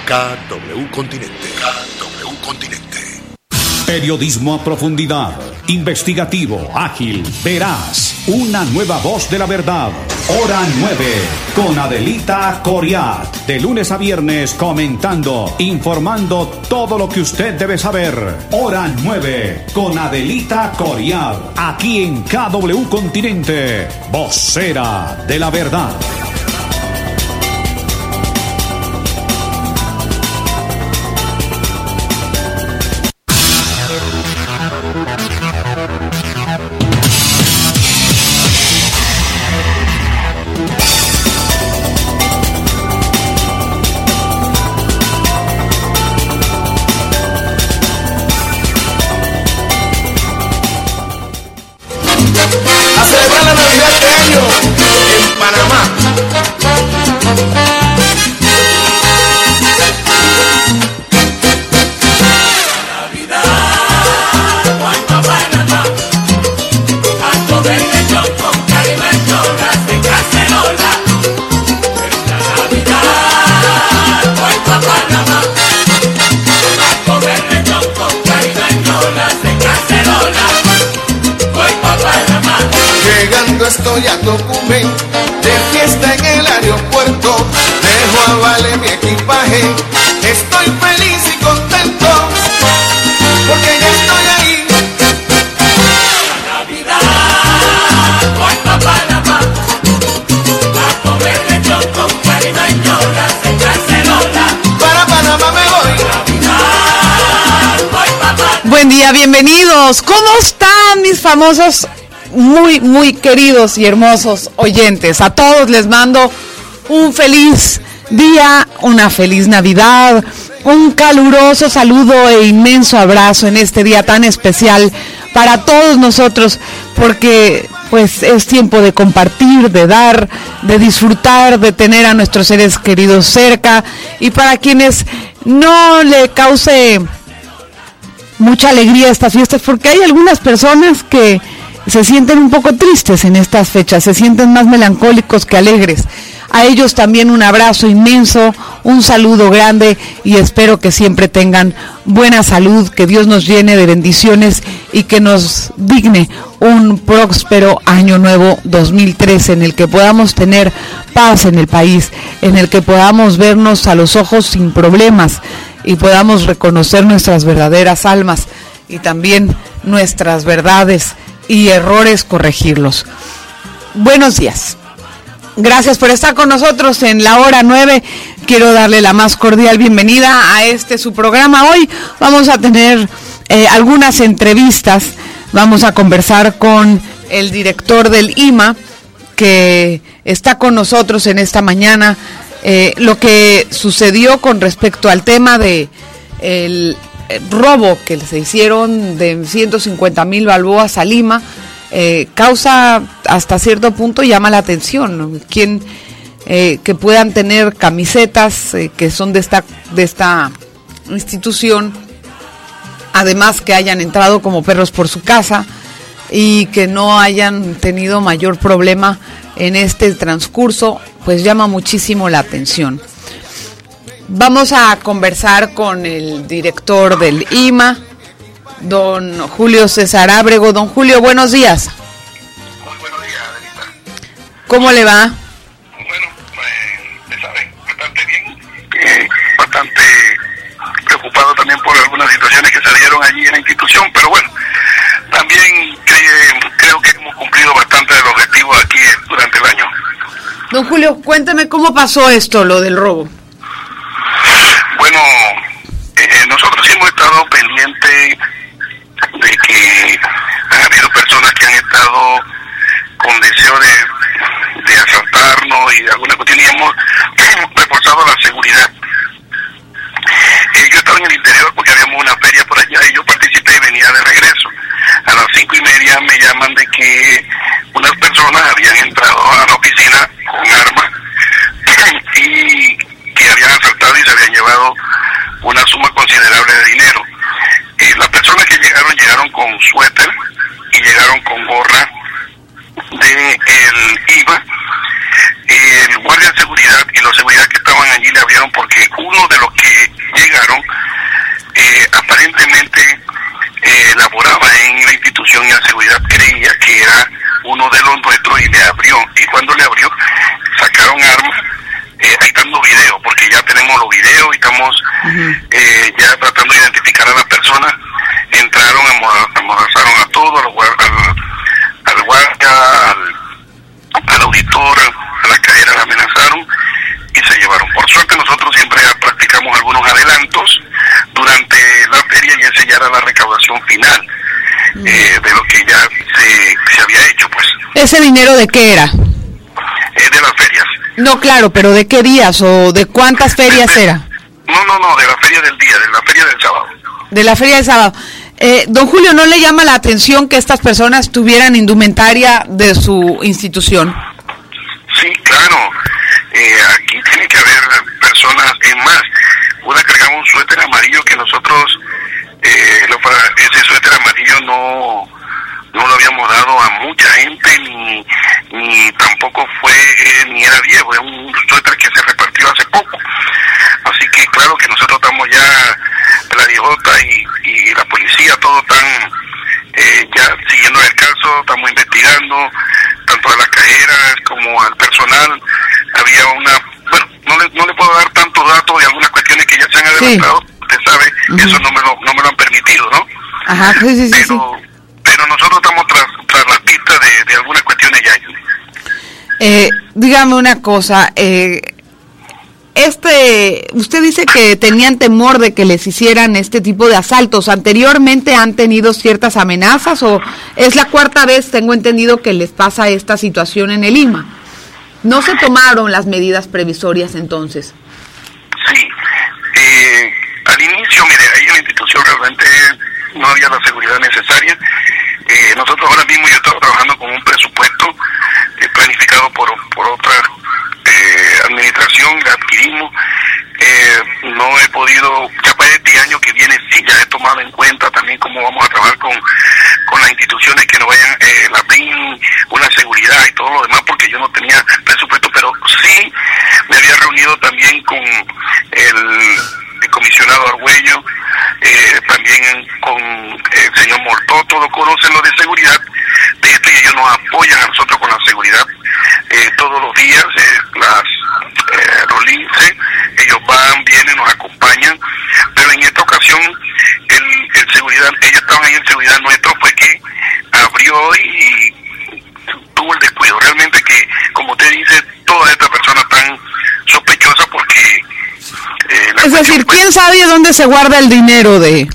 KW Continente. KW Continente. Periodismo a profundidad, investigativo, ágil, veraz. Una nueva voz de la verdad. Hora 9, con Adelita Coriat. De lunes a viernes comentando, informando todo lo que usted debe saber. Hora 9, con Adelita Coriat. Aquí en KW Continente, vocera de la verdad. Estoy a Tocumen, de fiesta en el aeropuerto. Dejo a Vale mi equipaje. Estoy feliz y contento porque ya estoy ahí. La Navidad voy pa' Panamá a comer lechón con carimañolas en cacerola. Para Panamá me voy. Navidad voy pa' Panamá. Buen día, bienvenidos. ¿Cómo están mis famosos? Muy queridos y hermosos oyentes, a todos les mando un feliz día, una feliz Navidad, un caluroso saludo e inmenso abrazo en este día tan especial para todos nosotros, porque pues es tiempo de compartir, de dar, de disfrutar, de tener a nuestros seres queridos cerca, y para quienes no le cause mucha alegría estas fiestas, porque hay algunas personas que se sienten un poco tristes en estas fechas, se sienten más melancólicos que alegres. A ellos también un abrazo inmenso, un saludo grande, y espero que siempre tengan buena salud, que Dios nos llene de bendiciones y que nos digne un próspero año nuevo 2013 en el que podamos tener paz en el país, en el que podamos vernos a los ojos sin problemas y podamos reconocer nuestras verdaderas almas y también nuestras verdades y errores, corregirlos. Buenos días. Gracias por estar con nosotros en la hora 9. Quiero darle la más cordial bienvenida a su programa. Hoy vamos a tener algunas entrevistas. Vamos a conversar con el director del IMA, que está con nosotros en esta mañana. Lo que sucedió con respecto al tema de el robo que se hicieron de 150,000 balboas a Lima, causa hasta cierto punto, llama la atención, ¿no? Que puedan tener camisetas que son de esta institución, además que hayan entrado como perros por su casa y que no hayan tenido mayor problema en este transcurso, pues llama muchísimo la atención. Vamos a conversar con el director del IMA, don Julio César Ábrego. Don Julio, buenos días. Muy buenos días, Adelita. ¿Cómo le va? Bueno, pues, sabe, bastante bien, bastante preocupado también por algunas situaciones que se dieron allí en la institución, pero bueno, también creo que hemos cumplido bastante del objetivo aquí durante el año. Don Julio, cuénteme cómo pasó esto, lo del robo. Bueno, nosotros hemos estado pendientes de que han habido personas que han estado con deseo de asaltarnos y de alguna cuestión, y hemos reforzado la seguridad. Yo estaba en el interior porque habíamos una feria por allá y yo participé y venía de regreso. A las 5:30 me llaman de que unas personas habían entrado a la oficina con armas y que habían asaltado y se habían llevado una suma considerable de dinero. Las personas que llegaron con suéter y llegaron con gorra del IVA. El guardia de seguridad y los seguridad que estaban allí le abrieron porque uno de los que cuando le abrió, sacaron armas. Ahí dando video, porque ya tenemos los videos y estamos ya tratando de identificar a las personas. Entraron, amordazaron a todos, al guardia, al auditor, a la cajera, la amenazaron y se llevaron. Por suerte nosotros siempre practicamos algunos adelantos durante la feria y ese ya era la recaudación final de lo que ya se había hecho, pues. ¿Ese dinero de qué era? De las ferias. No, claro, pero ¿de qué días o de cuántas ferias era? No, de la feria del día, de la feria del sábado. De la feria del sábado. Don Julio, ¿no le llama la atención que estas personas tuvieran indumentaria de su institución? Sí, claro. Aquí tiene que haber personas, es más, una cargaba un suéter amarillo que nosotros, ese suéter amarillo no lo habíamos dado a mucha gente, ni tampoco fue, ni era viejo, es un suéter que se repartió hace poco. Así que claro que nosotros estamos ya, la viejota y la policía, todo están ya siguiendo el caso, estamos investigando, tanto a las cajeras como al personal. Había bueno, no le puedo dar tantos datos de algunas cuestiones que ya se han adelantado, usted sabe, eso no me lo han permitido, ¿no? Ajá, sí. Pero nosotros estamos tras las pistas de algunas cuestiones ya. Dígame una cosa, usted dice que tenían temor de que les hicieran este tipo de asaltos. ¿Anteriormente han tenido ciertas amenazas o es la cuarta vez, tengo entendido, que les pasa esta situación en el Lima? ¿No se tomaron las medidas previsorias entonces? Sí, al inicio, mire, ahí en la institución realmente no había la seguridad necesaria. Nosotros ahora mismo yo estaba trabajando con un presupuesto planificado por otra administración, la adquirimos. No he podido, ya para este año que viene sí ya he tomado en cuenta también cómo vamos a trabajar con las instituciones que nos vayan, la PIN, una seguridad y todo lo demás, porque yo no tenía presupuesto, pero sí me había reunido también con el comisionado Argüello, también con el señor Mortó, todos conocen lo de seguridad de esto y ellos nos apoyan a nosotros con la seguridad todos los días, los linces, ellos van, vienen, nos acompañan, pero en esta ocasión el seguridad, ellos estaban ahí en seguridad nuestro, fue que abrió y tuvo el descuido. Realmente que, como usted dice, todas estas personas están sospechosas porque es decir, ¿quién sabe dónde se guarda el dinero de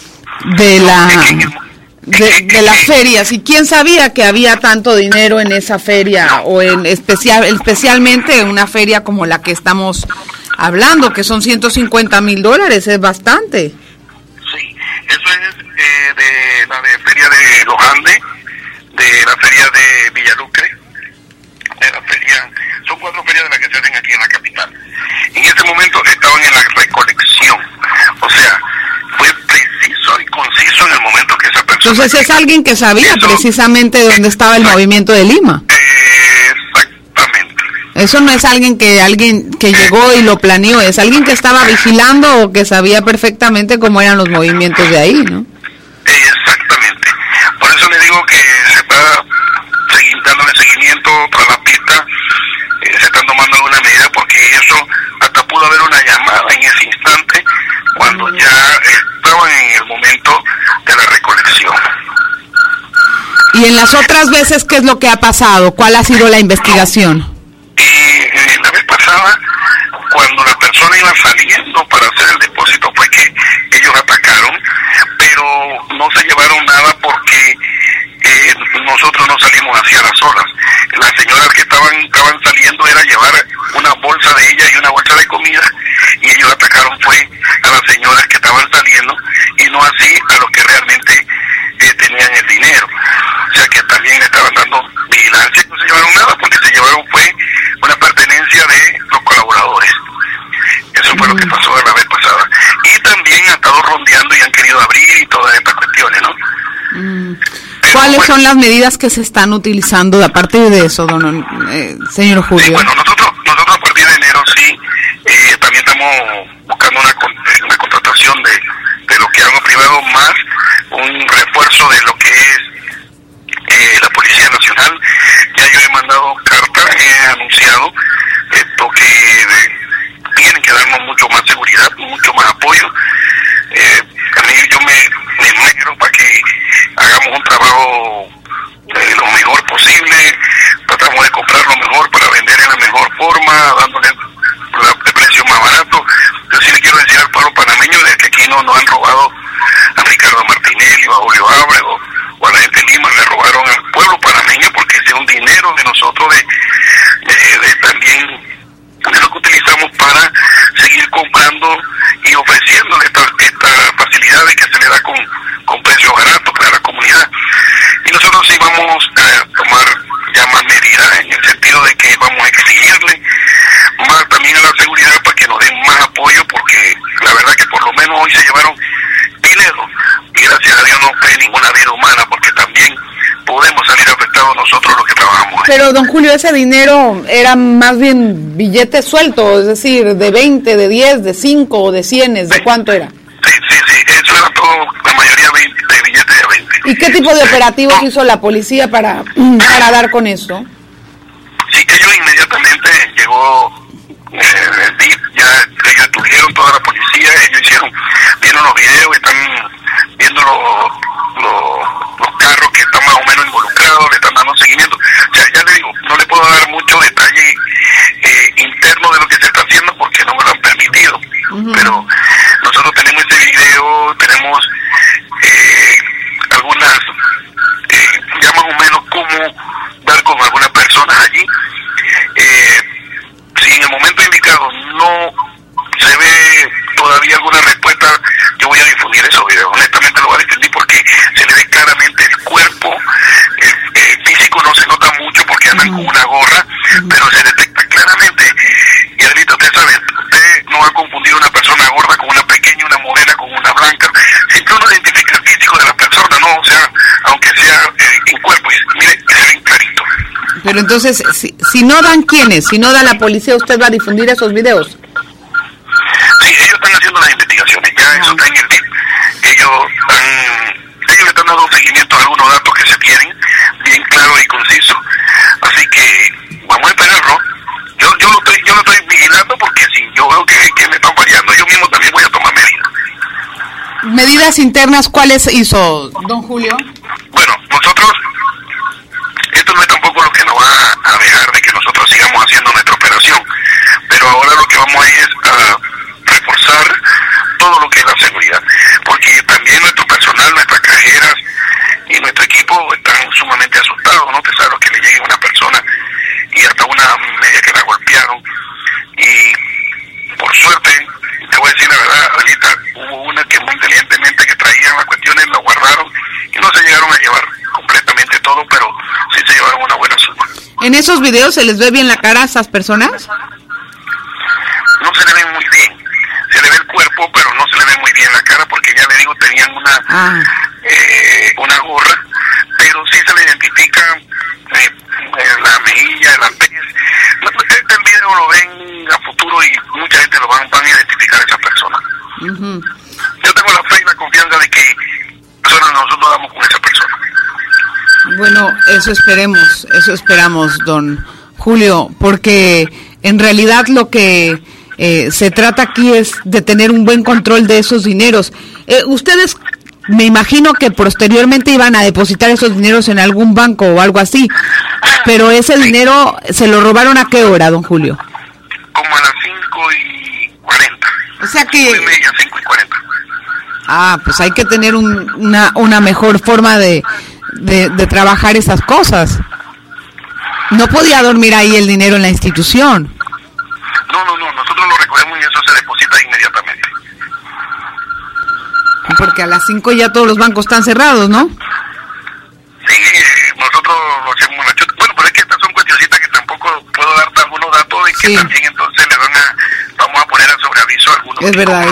las ferias? ¿Y quién sabía que había tanto dinero en esa feria o especialmente en una feria como la que estamos hablando, que son $150,000? Es bastante. Sí, eso es de la feria de Los Andes, de la feria de Villalucre, de la feria, son 4 ferias de las que se hacen aquí en la capital. En ese momento estaban en la recolección, o sea, fue preciso y conciso en el momento que esa persona... Entonces es alguien que sabía precisamente dónde estaba el movimiento de Lima. Exactamente. Eso no es alguien que llegó y lo planeó, es alguien que estaba vigilando o que sabía perfectamente cómo eran los movimientos de ahí, ¿no? Exactamente. Por eso le digo que se está dándole seguimiento tras la pista, se están tomando alguna medida porque eso hasta pudo haber una llamada en ese instante cuando ya estaban en el momento de la recolección. ¿Y en las otras veces qué es lo que ha pasado? ¿Cuál ha sido la investigación? La vez pasada, cuando la persona iba saliendo para hacer el depósito, fue que ellos atacaron, pero no se llevaron nada porque nosotros no salimos hacia las horas. Las señoras que estaban saliendo era llevar una bolsa de ella y una bolsa de comida, y ellos atacaron fue a las señoras que estaban saliendo y no así a los que realmente tenían el dinero. O sea que también le estaban dando vigilancia, no se llevaron nada porque se llevaron fue una pertenencia de los colaboradores. Eso fue lo que pasó la vez pasada. Y también han estado rondeando y han querido abrir y todas estas cuestiones, ¿no? ¿Cuáles son las medidas que se están utilizando a partir de eso, señor Julio? Sí, bueno, nosotros a partir de enero sí, también estamos buscando una contratación de lo que hago privado, más un refuerzo de lo que es la Policía Nacional. Ya yo he mandado carta tenemos mucho más seguridad, mucho más apoyo. A mí yo me esmero para que hagamos un trabajo lo mejor posible, tratamos de comprar lo mejor para vender en la mejor forma, dándole el precio más barato. Yo sí le quiero decir al pueblo panameño de que aquí no nos han robado a Ricardo Martinelli o a Julio Ábrego o a la gente de Lima, le robaron al pueblo panameño, porque ese es un dinero de nosotros, de también de lo que utilizamos para seguir comprando y ofreciéndole esta facilidad de que se le da con precios baratos para la comunidad. Y nosotros sí vamos a tomar ya más medidas, en el sentido de que vamos a exigirle más también a la seguridad para que nos den más apoyo, porque la verdad que por lo menos hoy se llevaron dinero y gracias a Dios no fue ninguna vida humana, porque también podemos salir afectados nosotros los que trabajamos. Pero don Julio, ese dinero era más bien billetes sueltos, es decir, de 20, de 10, de 5 o de 100, ¿de cuánto era? Sí, eso era todo, la mayoría de billetes de 20. ¿Y qué tipo de operativos hizo la policía para dar con eso? Sí, ellos inmediatamente llegó el DIF, ya ellos estuvieron, toda la policía, ellos vieron los videos, están viendo los carros que están más o menos involucrados, le están dando seguimiento. O sea, ya le digo, no le puedo dar mucho detalle interno de lo que se está haciendo porque no me lo han permitido. Pero nosotros tenemos ese video, tenemos algunas, ya más o menos cómo dar con algunas personas allí. Si en el momento indicado no se ve todavía alguna respuesta, yo voy a difundir esos videos. Honestamente lo voy a difundir porque se le ve claramente el cuerpo, el físico no se nota mucho porque andan con una gorra, pero se detecta claramente. Y ahorita usted sabe, usted no va a confundir una persona gorda con una pequeña, una morena con una blanca. Siempre uno identifica el físico de la persona, ¿no? O sea, aunque sea en cuerpo, y mire, se ven clarito. Pero entonces, si no dan quiénes, si no da la policía, ¿usted va a difundir esos videos? Sí, ellos están haciendo las investigaciones, ya eso está en el DIF. Ellos le están dando seguimiento a algunos datos que se tienen, bien claro y conciso. Así que vamos a esperarlo. Yo lo estoy vigilando, porque si yo veo que me están fallando, yo mismo también voy a tomar medidas. ¿Medidas internas cuáles hizo, don Julio? Bueno, nosotros, esto no es tampoco lo que nos va a dejar de que nosotros sigamos haciendo nuestra operación, pero ahora lo que vamos a ir es a reforzar todo lo que es la seguridad, porque también nuestro personal, nuestras cajeras y nuestro equipo están sumamente asustados, ¿no? Te sabes lo que le llegue a una persona y hasta una media que la golpearon, y por suerte, te voy a decir la verdad, ahorita hubo una que muy inteligentemente que traían las cuestiones, lo guardaron y no se llegaron a llevar completamente todo, pero sí se llevaron una buena suma. ¿En esos videos se les ve bien la cara a esas personas? No se le ve muy bien, se le ve el cuerpo, pero no se le ve muy bien la cara, porque ya le digo, tenían una gorra, pero sí se le identifica la mejilla, la tez. Este video lo ven a futuro y mucha gente lo van a identificar a esa persona. Yo tengo la fe y la confianza de que nosotros damos con esa persona. Bueno, eso esperamos, don Julio, porque en realidad lo que se trata aquí es de tener un buen control de esos dineros. Ustedes, me imagino que posteriormente iban a depositar esos dineros en algún banco o algo así, pero ese dinero se lo robaron ¿a qué hora, don Julio? Como a las 5:40. O sea que... 5:30, 5:40. Pues hay que tener una mejor forma de trabajar esas cosas. No podía dormir ahí el dinero en la institución. No, nosotros lo recogemos y eso se deposita inmediatamente. Porque a las 5 ya todos los bancos están cerrados, ¿no? Sí, nosotros lo hacemos. Bueno, pero es que estas son cuestioncitas que tampoco puedo darte algunos datos de que sí. También entonces vamos a poner a sobreaviso algunos. Es verdad.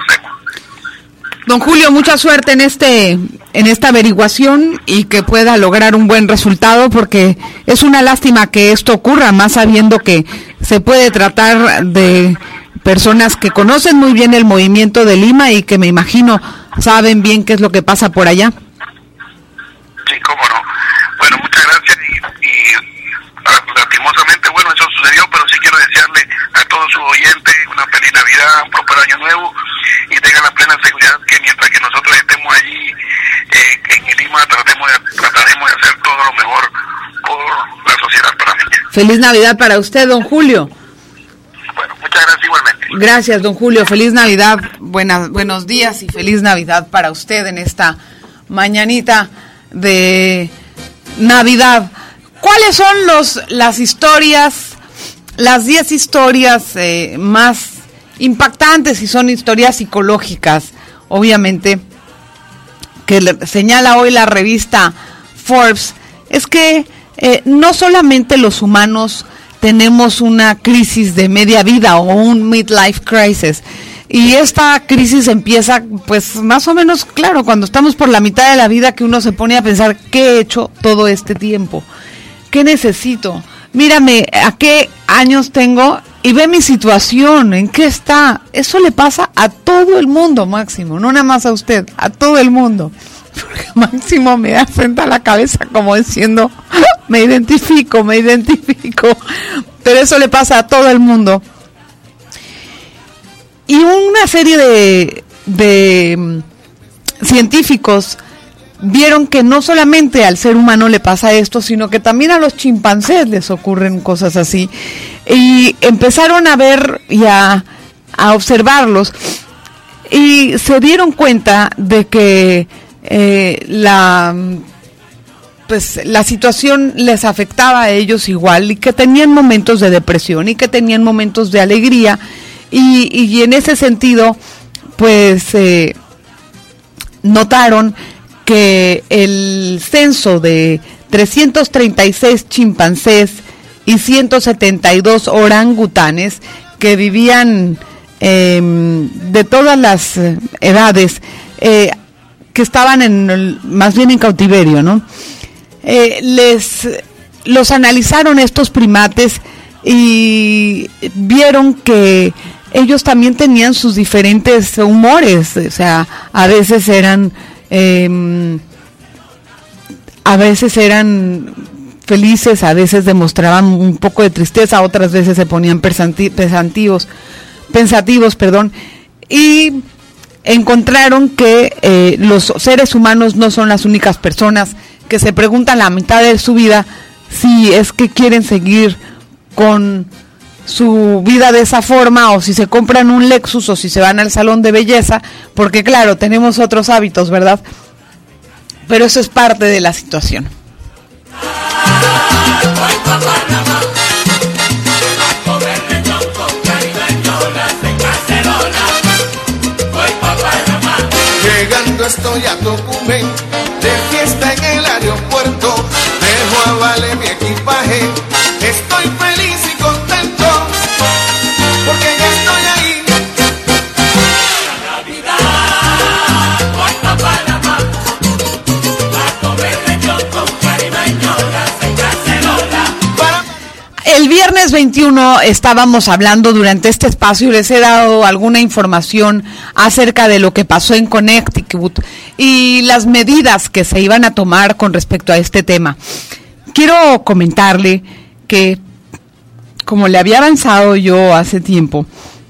Don Julio, mucha suerte en esta averiguación y que pueda lograr un buen resultado, porque es una lástima que esto ocurra, más sabiendo que se puede tratar de personas que conocen muy bien el movimiento de Lima y que me imagino saben bien qué es lo que pasa por allá. Sí, cómo no. Bueno, muchas gracias y lastimosamente, bueno, eso sucedió, pero sí quiero desearle a todos sus oyentes una feliz Navidad, un próspero año nuevo, y tengan la plena seguridad que mientras que nosotros estemos allí en Lima trataremos de hacer todo lo mejor por la sociedad panameña. Feliz Navidad para usted, don Julio. Bueno, muchas gracias igualmente. Gracias, don Julio. Feliz Navidad, buenos días y feliz Navidad para usted en esta mañanita de Navidad. ¿Cuáles son las historias, las 10 historias más impactantes, y son historias psicológicas, obviamente, que señala hoy la revista Forbes? Es que no solamente los humanos tenemos una crisis de media vida o un midlife crisis, y esta crisis empieza pues más o menos, claro, cuando estamos por la mitad de la vida, que uno se pone a pensar: ¿qué he hecho todo este tiempo? ¿Qué necesito? Mírame, ¿a qué años tengo? Y ve mi situación, ¿en qué está? Eso le pasa a todo el mundo, Máximo, no nada más a usted, a todo el mundo. Porque Máximo me da frente a la cabeza como diciendo: me identifico. Pero eso le pasa a todo el mundo. Y una serie de científicos vieron que no solamente al ser humano le pasa esto, sino que también a los chimpancés les ocurren cosas así. Y empezaron a ver y a observarlos, y se dieron cuenta de que la situación les afectaba a ellos igual, y que tenían momentos de depresión y que tenían momentos de alegría, y en ese sentido pues notaron que el censo de 336 chimpancés y 172 orangutanes que vivían de todas las edades, que estaban más bien en cautiverio, ¿no? Los analizaron estos primates y vieron que ellos también tenían sus diferentes humores. O sea, a veces eran felices, a veces demostraban un poco de tristeza, otras veces se ponían pensativos, y encontraron que los seres humanos no son las únicas personas que se preguntan la mitad de su vida si es que quieren seguir con su vida de esa forma, o si se compran un Lexus, o si se van al salón de belleza, porque claro, tenemos otros hábitos, ¿verdad? Pero eso es parte de la situación. Llegando estoy a Tocumen, de fiesta en el aeropuerto, dejo a Vale mi equipaje, estoy feliz y contento, porque ya estoy ahí. La Navidad, voy pa' Panamá, a comer lechón con caribeño, en cacerola. El viernes 21 estábamos hablando durante este espacio, les he dado alguna información acerca de lo que pasó en Connecticut y las medidas que se iban a tomar con respecto a este tema. Quiero comentarle que, como le había avanzado yo hace tiempo,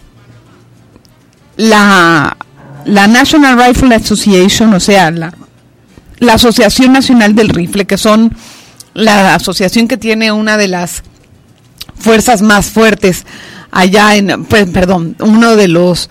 la National Rifle Association, o sea, la Asociación Nacional del Rifle, que son la asociación que tiene una de las fuerzas más fuertes allá uno de los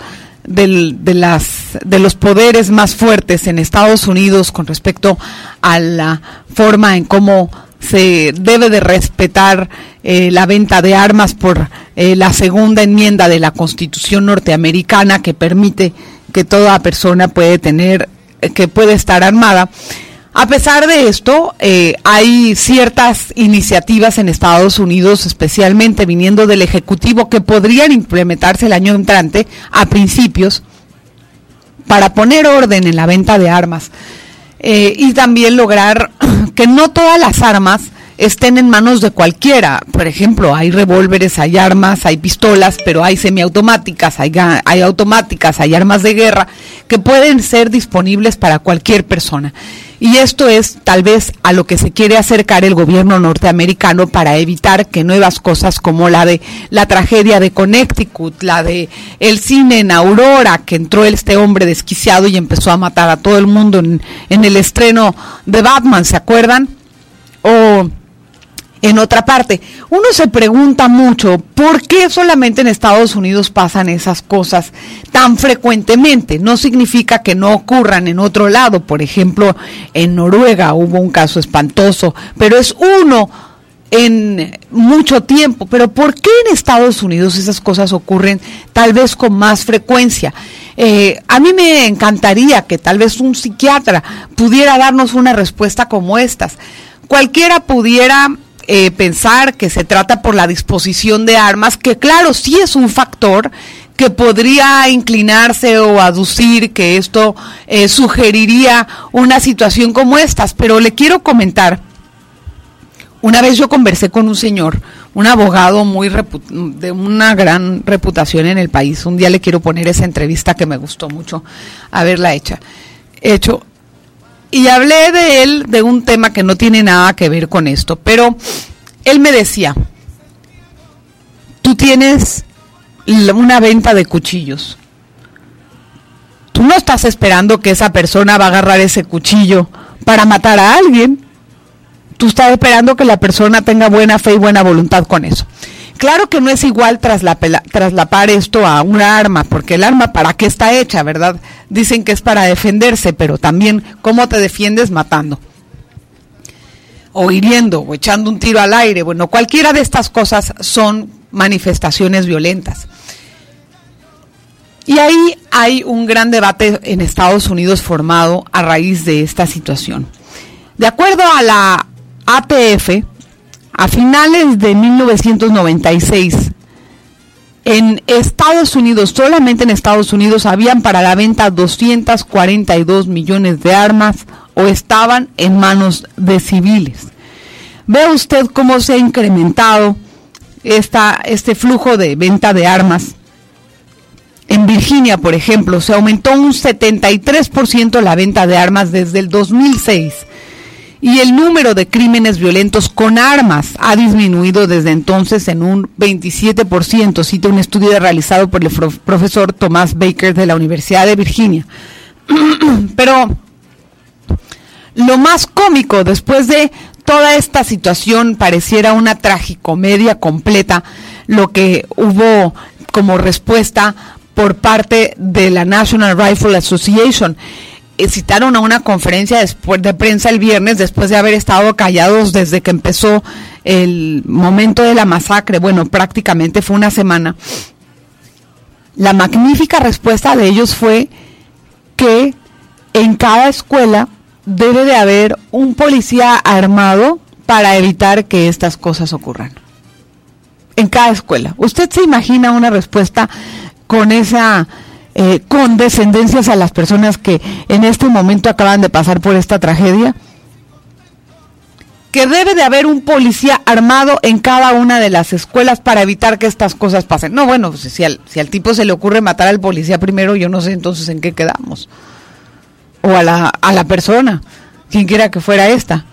poderes más fuertes en Estados Unidos con respecto a la forma en cómo se debe de respetar la venta de armas por la segunda enmienda de la Constitución norteamericana, que permite que toda persona puede estar armada. A pesar de esto, hay ciertas iniciativas en Estados Unidos, especialmente viniendo del Ejecutivo, que podrían implementarse el año entrante, a principios, para poner orden en la venta de armas y también lograr que no todas las armas estén en manos de cualquiera. Por ejemplo, hay revólveres, hay armas, hay pistolas, pero hay semiautomáticas, hay automáticas, hay armas de guerra que pueden ser disponibles para cualquier persona. Y esto es tal vez a lo que se quiere acercar el gobierno norteamericano para evitar que nuevas cosas como la de la tragedia de Connecticut, la de el cine en Aurora, que entró este hombre desquiciado y empezó a matar a todo el mundo en el estreno de Batman, ¿se acuerdan? O en otra parte. Uno se pregunta mucho por qué solamente en Estados Unidos pasan esas cosas tan frecuentemente. No significa que no ocurran en otro lado. Por ejemplo, en Noruega hubo un caso espantoso, pero es uno en mucho tiempo. Pero ¿por qué en Estados Unidos esas cosas ocurren tal vez con más frecuencia? A mí me encantaría que tal vez un psiquiatra pudiera darnos una respuesta como estas. Cualquiera pudiera pensar que se trata por la disposición de armas, que claro, sí es un factor que podría inclinarse o aducir que esto sugeriría una situación como estas, pero le quiero comentar, una vez yo conversé con un señor, un abogado de una gran reputación en el país. Un día le quiero poner esa entrevista que me gustó mucho haberla hecho. Y hablé de él, de un tema que no tiene nada que ver con esto, pero él me decía, tú tienes una venta de cuchillos. Tú no estás esperando que esa persona va a agarrar ese cuchillo para matar a alguien. Tú estás esperando que la persona tenga buena fe y buena voluntad con eso. Claro que no es igual traslapar esto a una arma, porque el arma ¿para qué está hecha, verdad? Dicen que es para defenderse, pero también ¿cómo te defiendes? Matando, o hiriendo, o echando un tiro al aire. Bueno, cualquiera de estas cosas son manifestaciones violentas. Y ahí hay un gran debate en Estados Unidos formado a raíz de esta situación. De acuerdo a la ATF, a finales de 1996, en Estados Unidos, solamente en Estados Unidos, habían para la venta 242 millones de armas o estaban en manos de civiles. Ve usted cómo se ha incrementado este flujo de venta de armas. En Virginia, por ejemplo, se aumentó un 73% la venta de armas desde el 2006. Y el número de crímenes violentos con armas ha disminuido desde entonces en un 27%, cita un estudio realizado por el profesor Thomas Baker de la Universidad de Virginia. Pero lo más cómico, después de toda esta situación, pareciera una tragicomedia completa, lo que hubo como respuesta por parte de la National Rifle Association. Citaron a una conferencia de prensa el viernes, después de haber estado callados desde que empezó el momento de la masacre. Bueno, prácticamente fue una semana. La magnífica respuesta de ellos fue que en cada escuela debe de haber un policía armado para evitar que estas cosas ocurran. En cada escuela. ¿Usted se imagina una respuesta con esa condescendencias a las personas que en este momento acaban de pasar por esta tragedia? Que debe de haber un policía armado en cada una de las escuelas para evitar que estas cosas pasen. No, bueno, pues si al tipo se le ocurre matar al policía primero, yo no sé entonces en qué quedamos. O a la persona, quien quiera que fuera esta.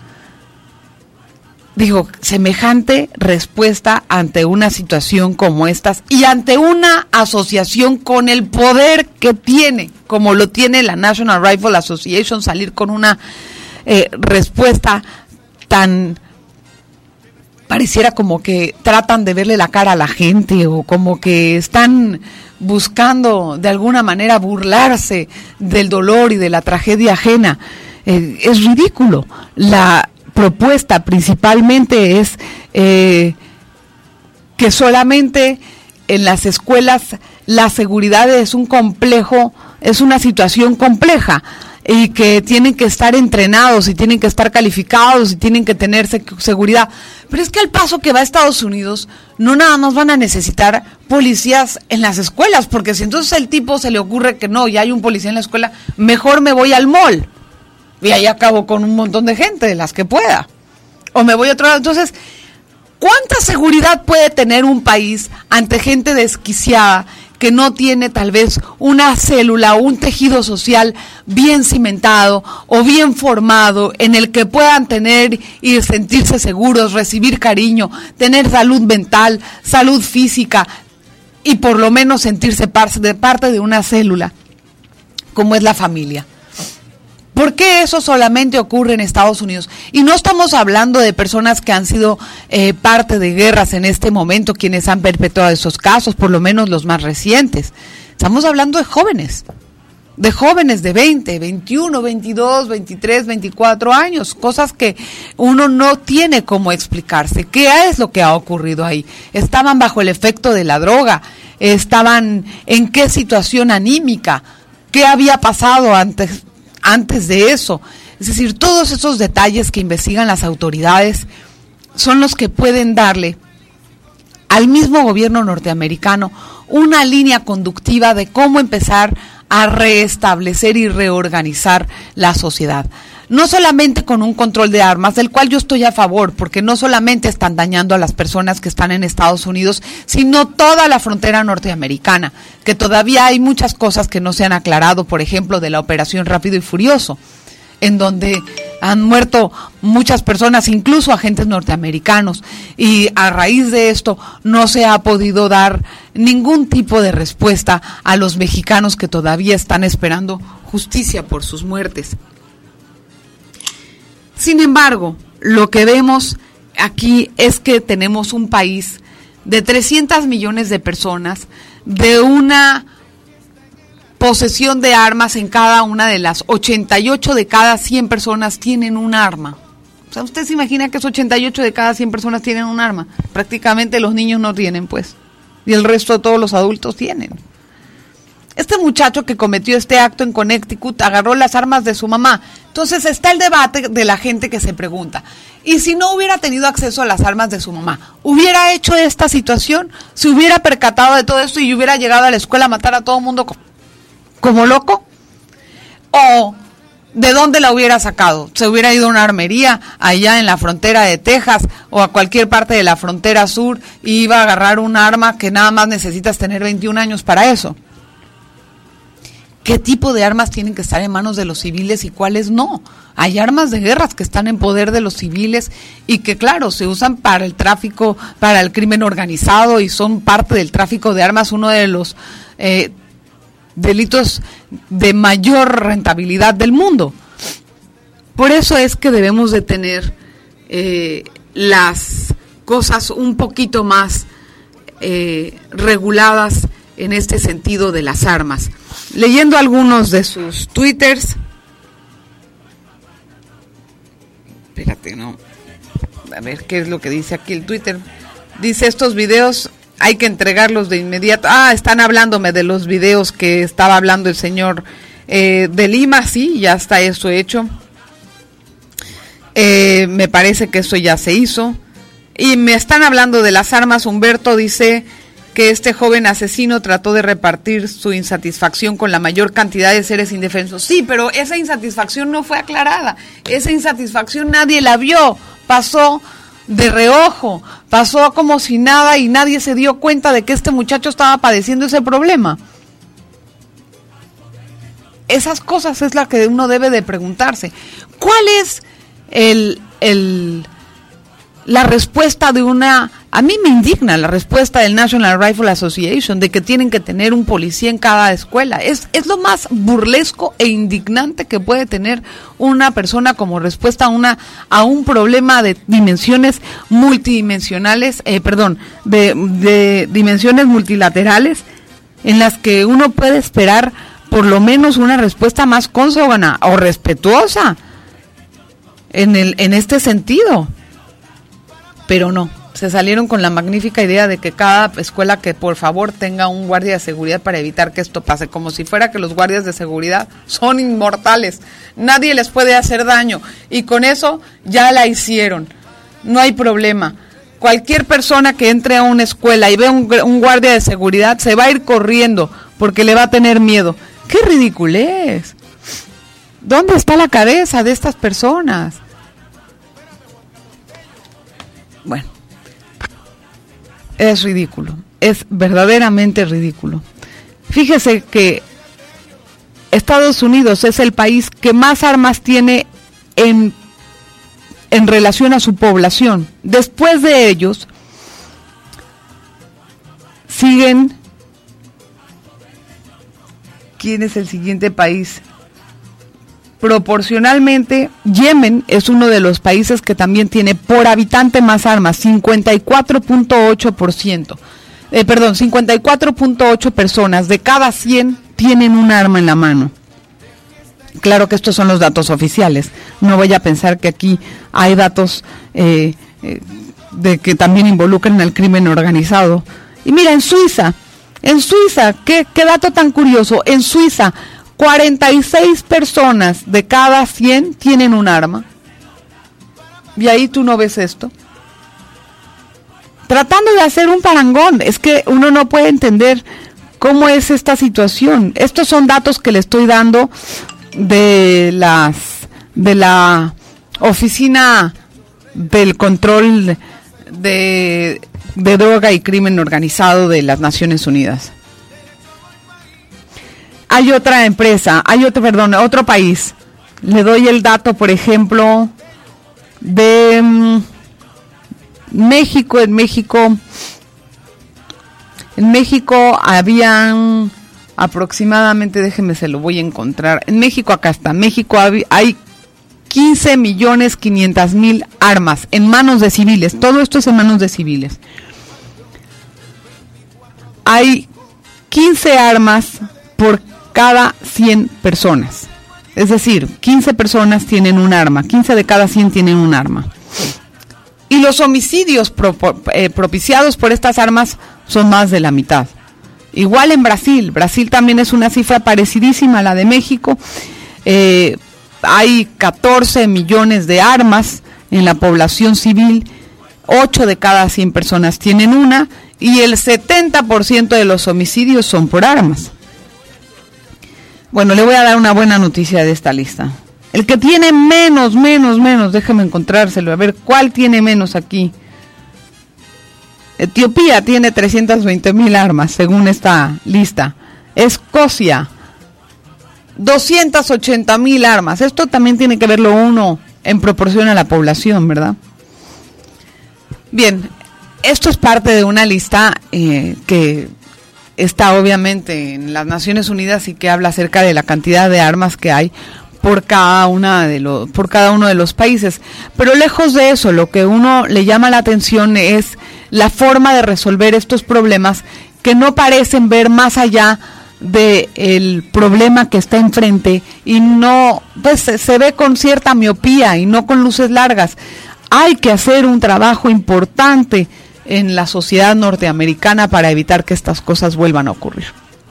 Digo, semejante respuesta ante una situación como estas y ante una asociación con el poder que tiene, como lo tiene la National Rifle Association, salir con una respuesta tan, pareciera como que tratan de verle la cara a la gente o como que están buscando de alguna manera burlarse del dolor y de la tragedia ajena. Es ridículo. La propuesta principalmente es que solamente en las escuelas la seguridad es una situación compleja y que tienen que estar entrenados y tienen que estar calificados y tienen que tener seguridad. Pero es que al paso que va a Estados Unidos, no nada más van a necesitar policías en las escuelas, porque si entonces el tipo se le ocurre que no, ya hay un policía en la escuela, mejor me voy al mall y ahí acabo con un montón de gente, de las que pueda. o me voy a otro lado. Entonces, ¿cuánta seguridad puede tener un país ante gente desquiciada que no tiene tal vez una célula o un tejido social bien cimentado o bien formado en el que puedan tener y sentirse seguros, recibir cariño, tener salud mental, salud física y por lo menos sentirse parte de una célula como es la familia? ¿Por qué eso solamente ocurre en Estados Unidos? Y no estamos hablando de personas que han sido parte de guerras en este momento, quienes han perpetuado esos casos, por lo menos los más recientes. Estamos hablando de jóvenes de 20, 21, 22, 23, 24 años, cosas que uno no tiene cómo explicarse. ¿Qué es lo que ha ocurrido ahí? ¿Estaban bajo el efecto de la droga? ¿Estaban en qué situación anímica? ¿Qué había pasado antes de eso? Es decir, todos esos detalles que investigan las autoridades son los que pueden darle al mismo gobierno norteamericano una línea conductiva de cómo empezar a reestablecer y reorganizar la sociedad. No solamente con un control de armas, del cual yo estoy a favor, porque no solamente están dañando a las personas que están en Estados Unidos, sino toda la frontera norteamericana, que todavía hay muchas cosas que no se han aclarado, por ejemplo, de la operación Rápido y Furioso, en donde han muerto muchas personas, incluso agentes norteamericanos, y a raíz de esto no se ha podido dar ningún tipo de respuesta a los mexicanos que todavía están esperando justicia por sus muertes. Sin embargo, lo que vemos aquí es que tenemos un país de 300 millones de personas, de una posesión de armas en cada una de las 88 de cada 100 personas tienen un arma. O sea, ¿usted se imagina que es 88 de cada 100 personas tienen un arma? Prácticamente los niños no tienen, pues, y el resto de todos los adultos tienen. Este muchacho que cometió este acto en Connecticut agarró las armas de su mamá. Entonces está el debate de la gente que se pregunta, ¿y si no hubiera tenido acceso a las armas de su mamá? ¿Hubiera hecho esta situación? ¿Se hubiera percatado de todo esto y hubiera llegado a la escuela a matar a todo el mundo como loco? ¿O de dónde la hubiera sacado? ¿Se hubiera ido a una armería allá en la frontera de Texas o a cualquier parte de la frontera sur y iba a agarrar un arma que nada más necesitas tener 21 años para eso? ¿Qué tipo de armas tienen que estar en manos de los civiles y cuáles no? Hay armas de guerras que están en poder de los civiles y que, claro, se usan para el tráfico, para el crimen organizado y son parte del tráfico de armas, uno de los delitos de mayor rentabilidad del mundo. Por eso es que debemos de tener las cosas un poquito más reguladas en este sentido de las armas. Leyendo algunos de sus twitters. Espérate, no. A ver qué es lo que dice aquí el Twitter. Dice, estos videos hay que entregarlos de inmediato. Están hablándome de los videos que estaba hablando el señor de Lima. Sí, ya está eso hecho. Me parece que eso ya se hizo. Y me están hablando de las armas. Humberto dice que este joven asesino trató de repartir su insatisfacción con la mayor cantidad de seres indefensos. Sí, pero esa insatisfacción no fue aclarada. Esa insatisfacción nadie la vio. Pasó de reojo, pasó como si nada y nadie se dio cuenta de que este muchacho estaba padeciendo ese problema. Esas cosas es la que uno debe de preguntarse. ¿Cuál es la respuesta de una... A mí me indigna la respuesta del National Rifle Association de que tienen que tener un policía en cada escuela. Es lo más burlesco e indignante que puede tener una persona como respuesta a un problema de dimensiones multidimensionales, de dimensiones multilaterales, en las que uno puede esperar por lo menos una respuesta más consona o respetuosa en este sentido. Pero no, se salieron con la magnífica idea de que cada escuela que por favor tenga un guardia de seguridad para evitar que esto pase, como si fuera que los guardias de seguridad son inmortales, nadie les puede hacer daño, y con eso ya la hicieron, no hay problema. Cualquier persona que entre a una escuela y ve un guardia de seguridad se va a ir corriendo porque le va a tener miedo. ¡Qué ridiculez! ¿Dónde está la cabeza de estas personas? Bueno, es ridículo, es verdaderamente ridículo. Fíjese que Estados Unidos es el país que más armas tiene en relación a su población. Después de ellos, siguen... ¿Quién es el siguiente país? Proporcionalmente, Yemen es uno de los países que también tiene por habitante más armas, 54.8%. 54.8 personas de cada 100 tienen un arma en la mano. Claro que estos son los datos oficiales. No vaya a pensar que aquí hay datos de que también involucran al crimen organizado. Y mira, en Suiza, ¿qué dato tan curioso? En Suiza, 46 personas de cada 100 tienen un arma. Y ahí tú no ves esto. Tratando de hacer un parangón, es que uno no puede entender cómo es esta situación. Estos son datos que le estoy dando de la Oficina del Control de Droga y Crimen Organizado de las Naciones Unidas. Hay otra empresa, otro país. Le doy el dato, por ejemplo, de México. En México habían aproximadamente, déjeme se lo voy a encontrar. En México, acá está. México hay 15.500.000 armas en manos de civiles. Todo esto es en manos de civiles. Hay 15 armas por cada 100 personas. Es decir, 15 personas tienen un arma. 15 de cada 100 tienen un arma. Y los homicidios propiciados por estas armas son más de la mitad. Igual en Brasil. Brasil también es una cifra parecidísima a la de México. Hay 14 millones de armas en la población civil. 8 de cada 100 personas tienen una. Y el 70% de los homicidios son por armas. Bueno, le voy a dar una buena noticia de esta lista. El que tiene menos, déjeme encontrárselo, a ver, ¿cuál tiene menos aquí? Etiopía tiene 320.000 armas, según esta lista. Escocia, 280.000 armas. Esto también tiene que verlo uno en proporción a la población, ¿verdad? Bien, esto es parte de una lista que está obviamente en las Naciones Unidas y que habla acerca de la cantidad de armas que hay por cada uno de los países. Pero lejos de eso, lo que uno le llama la atención es la forma de resolver estos problemas que no parecen ver más allá del problema que está enfrente y no, pues se ve con cierta miopía y no con luces largas. Hay que hacer un trabajo importante en la sociedad norteamericana para evitar que estas cosas vuelvan a ocurrir.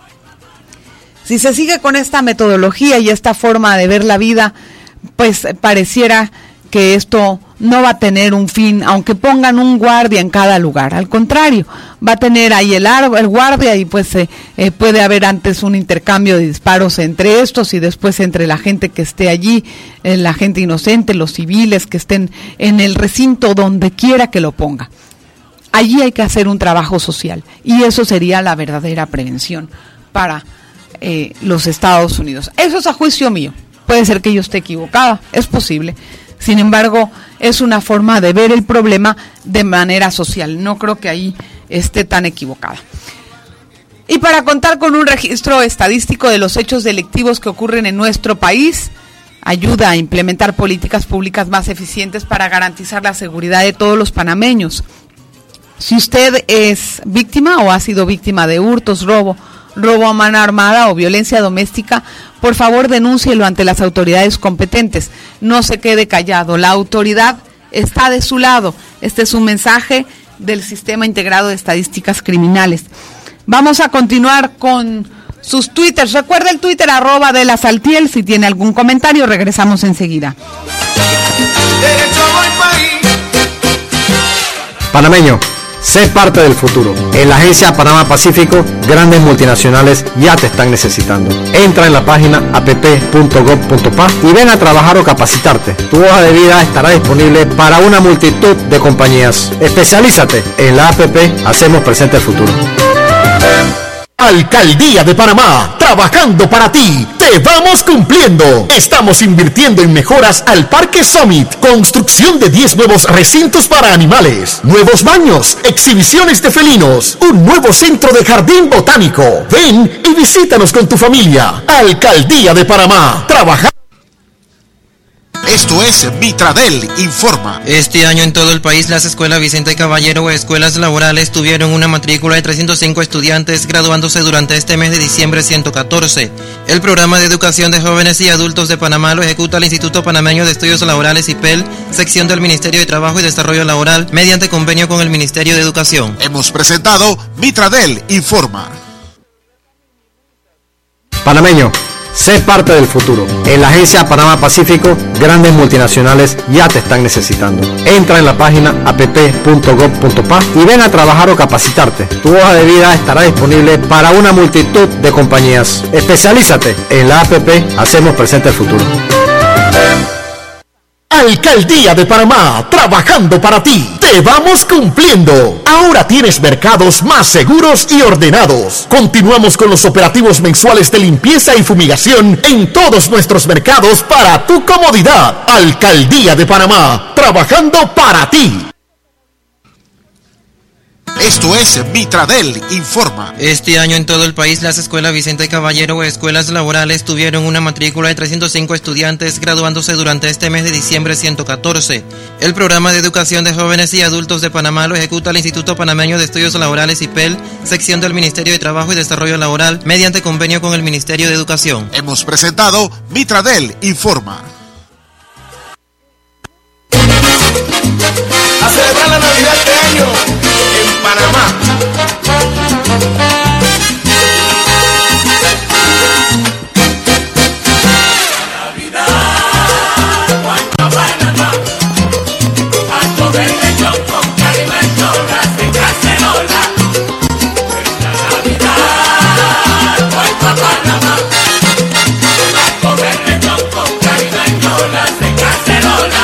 Si se sigue con esta metodología y esta forma de ver la vida, pues pareciera que esto no va a tener un fin, aunque pongan un guardia en cada lugar. Al contrario, va a tener ahí el guardia y pues puede haber antes un intercambio de disparos entre estos y después entre la gente que esté allí, la gente inocente, los civiles que estén en el recinto donde quiera que lo ponga. Allí hay que hacer un trabajo social y eso sería la verdadera prevención para los Estados Unidos. Eso es a juicio mío. Puede ser que yo esté equivocada, es posible. Sin embargo, es una forma de ver el problema de manera social. No creo que ahí esté tan equivocada. Y para contar con un registro estadístico de los hechos delictivos que ocurren en nuestro país, ayuda a implementar políticas públicas más eficientes para garantizar la seguridad de todos los panameños. Si usted es víctima o ha sido víctima de hurtos, robo a mano armada o violencia doméstica, por favor denúncielo ante las autoridades competentes. No se quede callado, la autoridad está de su lado. Este es un mensaje del Sistema Integrado de Estadísticas Criminales. Vamos a continuar con sus twitters. Recuerda el Twitter @delasaltiel. Si tiene algún comentario, regresamos enseguida. Panameño, Sé parte del futuro. En la Agencia Panamá Pacífico, grandes multinacionales ya te están necesitando. Entra en la página app.gov.pa y ven a trabajar o capacitarte. Tu hoja de vida estará disponible para una multitud de compañías. Especialízate. En la APP hacemos presente el futuro. Alcaldía de Panamá, trabajando para ti. Te vamos cumpliendo. Estamos invirtiendo en mejoras al Parque Summit. Construcción de 10 nuevos recintos para animales, nuevos baños, exhibiciones de felinos, un nuevo centro de jardín botánico. Ven y visítanos con tu familia. Alcaldía de Panamá, trabajando. Esto es Mitradel Informa. Este año en todo el país las escuelas Vicente Caballero o escuelas laborales tuvieron una matrícula de 305 estudiantes graduándose durante este mes de diciembre 114. El programa de educación de jóvenes y adultos de Panamá lo ejecuta el Instituto Panameño de Estudios Laborales IPEL, sección del Ministerio de Trabajo y Desarrollo Laboral, mediante convenio con el Ministerio de Educación. Hemos presentado Mitradel Informa. Panameño, sé parte del futuro. En la Agencia Panamá Pacífico, grandes multinacionales ya te están necesitando. Entra en la página app.gov.pa y ven a trabajar o capacitarte. Tu hoja de vida estará disponible para una multitud de compañías. Especialízate. En la APP hacemos presente el futuro. Alcaldía de Panamá, trabajando para ti. Te vamos cumpliendo. Ahora tienes mercados más seguros y ordenados. Continuamos con los operativos mensuales de limpieza y fumigación en todos nuestros mercados para tu comodidad. Alcaldía de Panamá, trabajando para ti. Esto es Mitradel Informa. Este año en todo el país las escuelas Vicente Caballero o escuelas laborales tuvieron una matrícula de 305 estudiantes graduándose durante este mes de diciembre 114. El programa de educación de jóvenes y adultos de Panamá lo ejecuta el Instituto Panameño de Estudios Laborales IPEL, sección del Ministerio de Trabajo y Desarrollo Laboral, mediante convenio con el Ministerio de Educación. Hemos presentado Mitradel Informa. A celebrar la Navidad este año en Panamá. Navidad, cuánto Panamá, alto verde yo con carimañolas en cacerola. Nuestra Navidad, cuánto Panamá, alto verde yo con carimañolas en cacerola.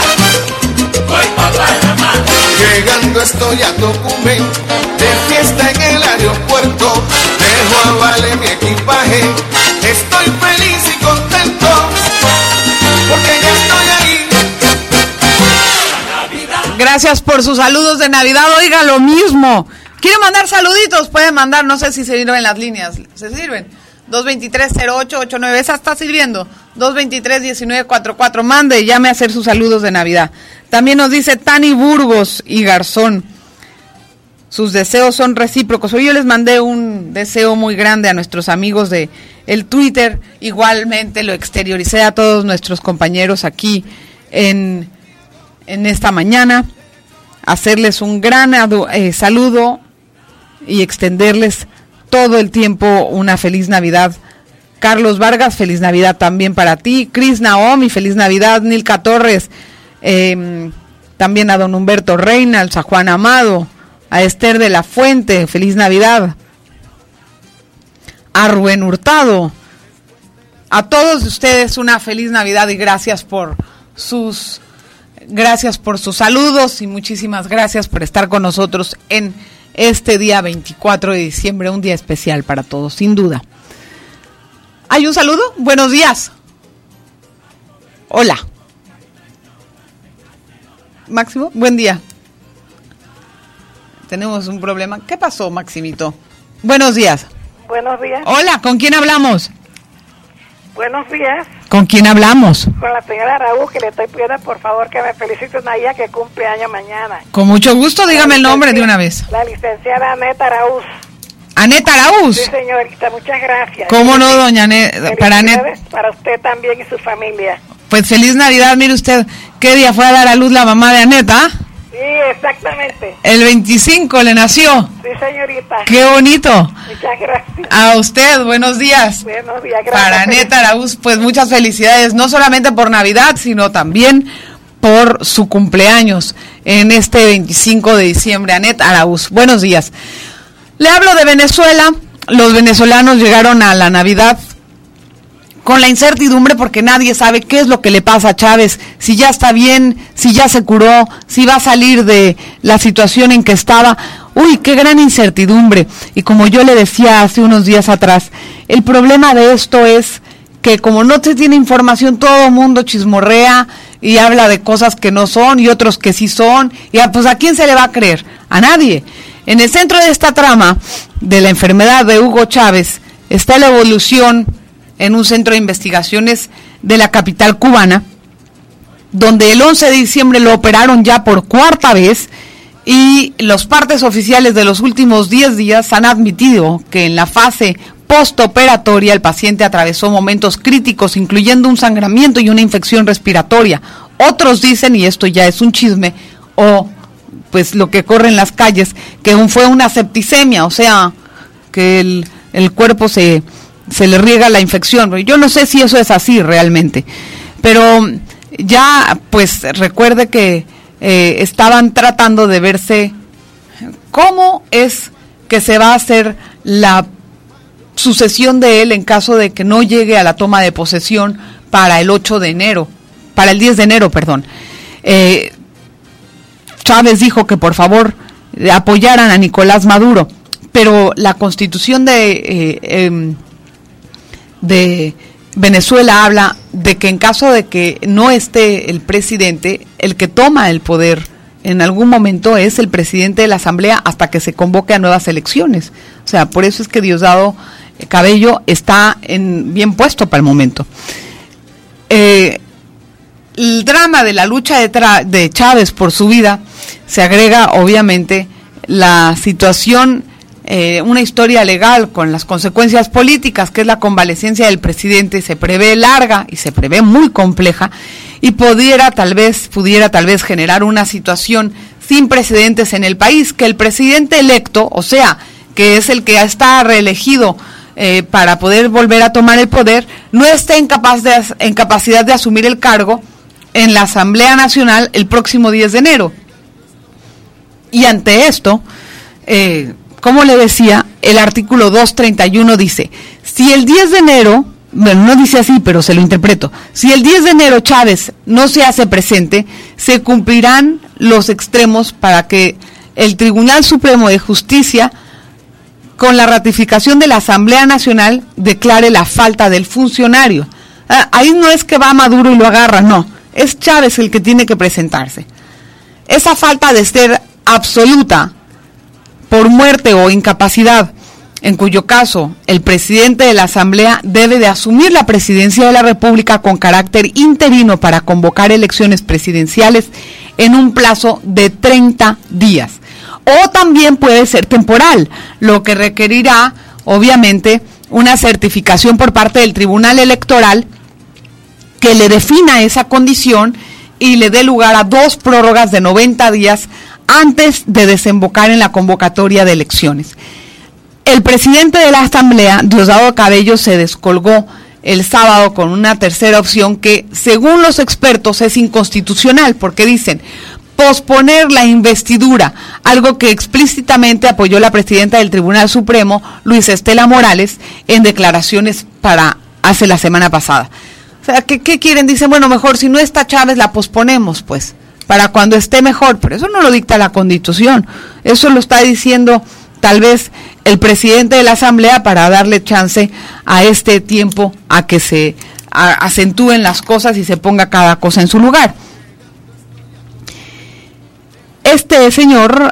Llegando estoy a Tocumen, de fiesta en el aeropuerto. Dejo a Vale mi equipaje, estoy feliz y contento, porque ya estoy ahí. Gracias por sus saludos de Navidad. Oiga, lo mismo. ¿Quieren mandar saluditos? Pueden mandar, no sé si se sirven las líneas. ¿Se sirven? 223-0889, esa está sirviendo. 223-1944, mande y llame a hacer sus saludos de Navidad. También nos dice Tani Burgos y Garzón, sus deseos son recíprocos. Hoy yo les mandé un deseo muy grande a nuestros amigos de el Twitter, igualmente lo exterioricé a todos nuestros compañeros aquí en esta mañana, hacerles un gran saludo y extenderles todo el tiempo una feliz Navidad. Carlos Vargas, feliz Navidad también para ti. Cris Naomi, feliz Navidad. Nilka Torres, también a don Humberto Reynolds, a Juan Amado, a Esther de la Fuente, feliz Navidad. A Rubén Hurtado, a todos ustedes una feliz Navidad y gracias por sus saludos y muchísimas gracias por estar con nosotros en este día 24 de diciembre, un día especial para todos, sin duda. ¿Hay un saludo? Buenos días. Hola. Máximo, buen día. Tenemos un problema. ¿Qué pasó, Maximito? Buenos días. Buenos días. Hola, ¿con quién hablamos? Buenos días. ¿Con quién hablamos? Con la señora Raúl, que le estoy pidiendo por favor que me felicite una hija que cumple año mañana. Con mucho gusto, dígame el nombre de una vez. La licenciada Aneta Araúz. ¿Aneta Araúz? Sí, señorita, muchas gracias. ¿Cómo no, doña Aneta? Para usted también y su familia. Pues feliz Navidad, mire usted, ¿qué día fue a dar a luz la mamá de Aneta? Sí, exactamente. El 25 le nació. Sí, señorita. Qué bonito. Muchas gracias. A usted, buenos días. Buenos días, gracias. Para Aneta Araúz, pues muchas felicidades, no solamente por Navidad, sino también por su cumpleaños. en este 25 de diciembre. Anet Arauz, buenos días. Le hablo de Venezuela. Los venezolanos llegaron a la Navidad con la incertidumbre porque nadie sabe qué es lo que le pasa a Chávez, si ya está bien, si ya se curó, si va a salir de la situación en que estaba. Uy, qué gran incertidumbre. Y como yo le decía hace unos días atrás, el problema de esto es que como no se tiene información, todo el mundo chismorrea y habla de cosas que no son y otros que sí son. Y pues ¿a quién se le va a creer? A nadie. En el centro de esta trama de la enfermedad de Hugo Chávez está la evolución en un centro de investigaciones de la capital cubana, donde el 11 de diciembre lo operaron ya por cuarta vez, y los partes oficiales de los últimos 10 días han admitido que en la fase postoperatoria el paciente atravesó momentos críticos, incluyendo un sangramiento y una infección respiratoria. Otros dicen, y esto ya es un chisme, o pues lo que corre en las calles, que fue una septicemia, o sea, que el cuerpo se le riega la infección. Yo no sé si eso es así realmente, pero ya pues recuerde que estaban tratando de verse cómo es que se va a hacer la sucesión de él en caso de que no llegue a la toma de posesión para el 10 de enero, perdón. Chávez dijo que por favor apoyaran a Nicolás Maduro, pero la Constitución de Venezuela habla de que en caso de que no esté el presidente, el que toma el poder en algún momento es el presidente de la Asamblea hasta que se convoque a nuevas elecciones. O sea, por eso es que Diosdado Cabello está bien puesto para el momento. El drama de la lucha de Chávez por su vida se agrega obviamente la situación, una historia legal con las consecuencias políticas, que es la convalecencia del presidente. Se prevé larga y se prevé muy compleja, y pudiera tal vez generar una situación sin precedentes en el país, que el presidente electo, o sea, que es el que está reelegido para poder volver a tomar el poder, no esté en capacidad de asumir el cargo en la Asamblea Nacional el próximo 10 de enero. Y ante esto, como le decía, el artículo 231 dice, si el 10 de enero, bueno, no dice así, pero se lo interpreto, si el 10 de enero Chávez no se hace presente, se cumplirán los extremos para que el Tribunal Supremo de Justicia, con la ratificación de la Asamblea Nacional, declare la falta del funcionario. Ahí no es que va Maduro y lo agarra, no, es Chávez el que tiene que presentarse. Esa falta de ser absoluta por muerte o incapacidad, en cuyo caso el presidente de la Asamblea debe de asumir la presidencia de la República con carácter interino para convocar elecciones presidenciales en un plazo de 30 días. O también puede ser temporal, lo que requerirá, obviamente, una certificación por parte del Tribunal Electoral que le defina esa condición y le dé lugar a 2 prórrogas de 90 días antes de desembocar en la convocatoria de elecciones. El presidente de la Asamblea, Diosdado Cabello, se descolgó el sábado con una tercera opción que, según los expertos, es inconstitucional, porque dicen posponer la investidura, algo que explícitamente apoyó la presidenta del Tribunal Supremo, Luisa Estela Morales, en declaraciones hace la semana pasada. O sea, ¿qué quieren? Dicen, bueno, mejor si no está Chávez la posponemos, pues, para cuando esté mejor, pero eso no lo dicta la Constitución, eso lo está diciendo tal vez el presidente de la Asamblea para darle chance a este tiempo a que se acentúen las cosas y se ponga cada cosa en su lugar. Este señor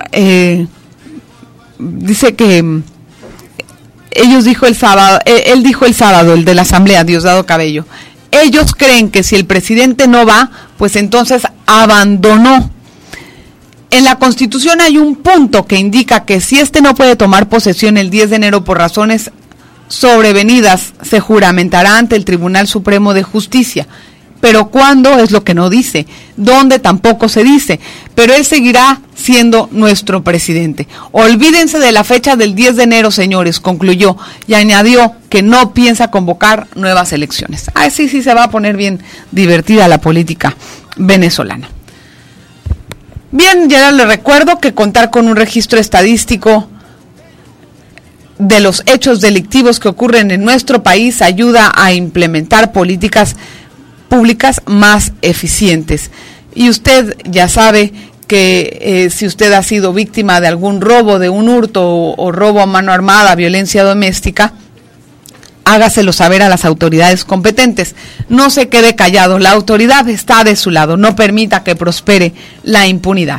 dice que él dijo el sábado, el de la Asamblea, Diosdado Cabello, ellos creen que si el presidente no va, pues entonces abandonó. En la Constitución hay un punto que indica que si este no puede tomar posesión el 10 de enero por razones sobrevenidas, se juramentará ante el Tribunal Supremo de Justicia. Pero ¿cuándo? Es lo que no dice. ¿Dónde? Tampoco se dice. Pero él seguirá siendo nuestro presidente. Olvídense de la fecha del 10 de enero, señores, concluyó, y añadió que no piensa convocar nuevas elecciones. Sí se va a poner bien divertida la política venezolana. Bien, ya les recuerdo que contar con un registro estadístico de los hechos delictivos que ocurren en nuestro país ayuda a implementar políticas públicas más eficientes. Y usted ya sabe que si usted ha sido víctima de algún robo, de un hurto o robo a mano armada, violencia doméstica, hágaselo saber a las autoridades competentes. No se quede callado, la autoridad está de su lado, no permita que prospere la impunidad.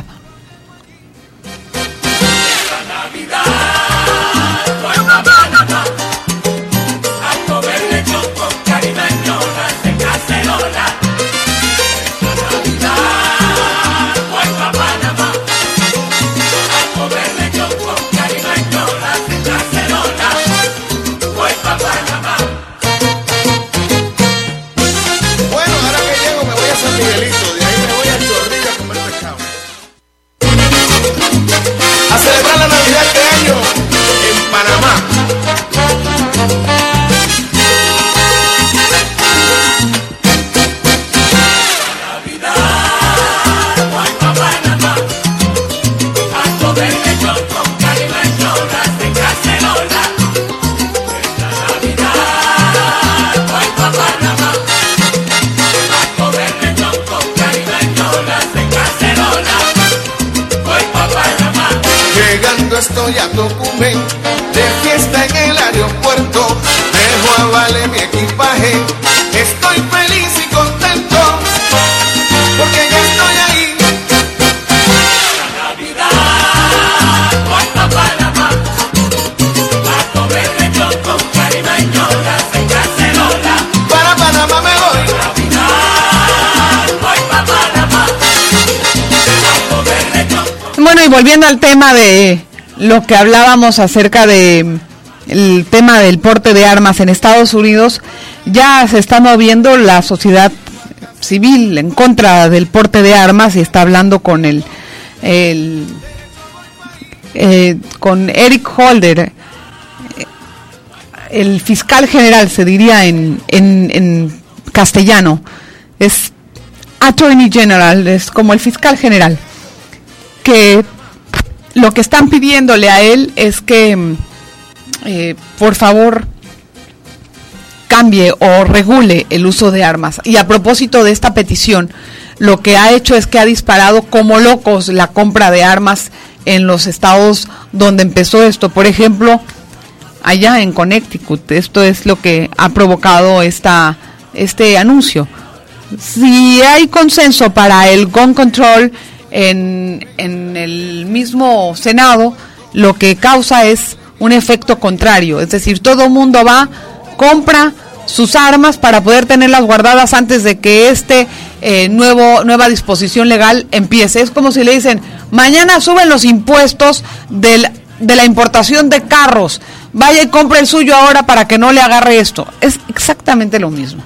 A celebrar la Navidad este año en Panamá. Llegando estoy a Tocumen, de fiesta en el aeropuerto. Dejo a Vale mi equipaje, estoy feliz y contento, porque ya estoy ahí. La Navidad, voy pa' Panamá, a comer lechón con carimañolas en cacerola. Para Panamá me voy. La Navidad, voy pa' Panamá, a comer lechón. Bueno, y volviendo al tema de lo que hablábamos acerca de el tema del porte de armas en Estados Unidos, ya se está moviendo la sociedad civil en contra del porte de armas y está hablando con con Eric Holder, el fiscal general, se diría en castellano, es Attorney General, es como el fiscal general, que lo que están pidiéndole a él es que por favor cambie o regule el uso de armas. Y a propósito de esta petición, lo que ha hecho es que ha disparado como locos la compra de armas en los estados donde empezó esto. Por ejemplo, allá en Connecticut, esto es lo que ha provocado este anuncio. Si hay consenso para el gun control en el mismo Senado, lo que causa es un efecto contrario, es decir, todo el mundo va, compra sus armas para poder tenerlas guardadas antes de que nueva disposición legal empiece. Es como si le dicen, mañana suben los impuestos de la importación de carros, vaya y compre el suyo ahora para que no le agarre esto. Es exactamente lo mismo.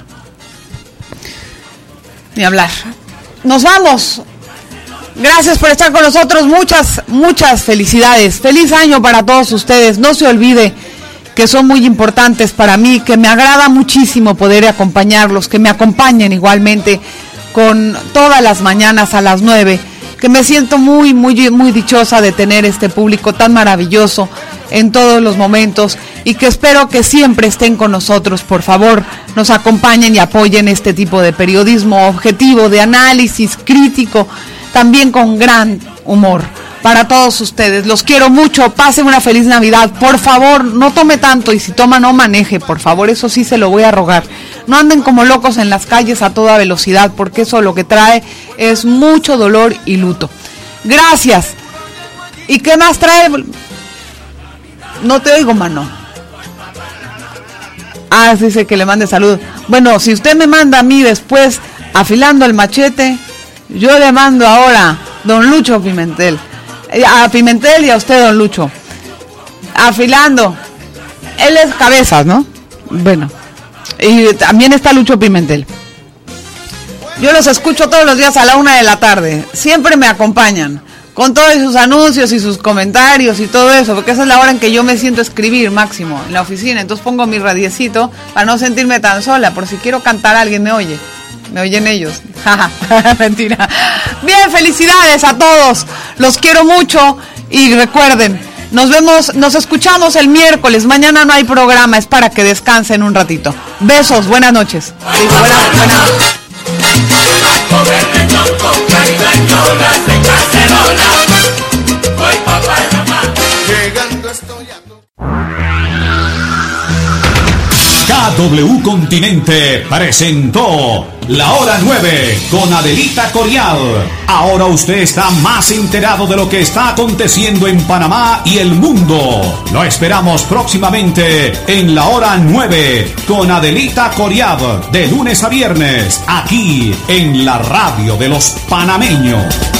Ni hablar. Nos vamos. Gracias por estar con nosotros, muchas felicidades, feliz año para todos ustedes. No se olvide que son muy importantes para mí, que me agrada muchísimo poder acompañarlos, que me acompañen igualmente con todas las mañanas a las 9, que me siento muy dichosa de tener este público tan maravilloso en todos los momentos y que espero que siempre estén con nosotros. Por favor, nos acompañen y apoyen este tipo de periodismo objetivo, de análisis crítico, también con gran humor para todos ustedes. Los quiero mucho, pasen una feliz Navidad. Por favor, no tome tanto y si toma no maneje, por favor, eso sí se lo voy a rogar. No anden como locos en las calles a toda velocidad, porque eso lo que trae es mucho dolor y luto. Gracias. ¿Y qué más trae? No te oigo, mano. Dice que le mande salud. Bueno, si usted me manda a mí después afilando el machete, yo le mando ahora don Lucho Pimentel. A Pimentel y a usted, don Lucho. Afilando. Él es Cabezas, ¿no? Bueno. Y también está Lucho Pimentel. Yo los escucho todos los días a la 1 de la tarde. Siempre me acompañan. Con todos sus anuncios y sus comentarios y todo eso. Porque esa es la hora en que yo me siento a escribir, máximo, en la oficina. Entonces pongo mi radiecito para no sentirme tan sola. Por si quiero cantar, alguien me oye. ¿Me oyen ellos? Mentira. Bien, felicidades a todos. Los quiero mucho y recuerden, nos escuchamos el miércoles. Mañana no hay programa, es para que descansen un ratito. Besos, buenas noches. Digo, buenas noches. KW Continente presentó La Hora 9 con Adelita Coriad. Ahora usted está más enterado de lo que está aconteciendo en Panamá y el mundo. Lo esperamos próximamente en La Hora 9 con Adelita Coriad, de lunes a viernes, aquí en la radio de los panameños.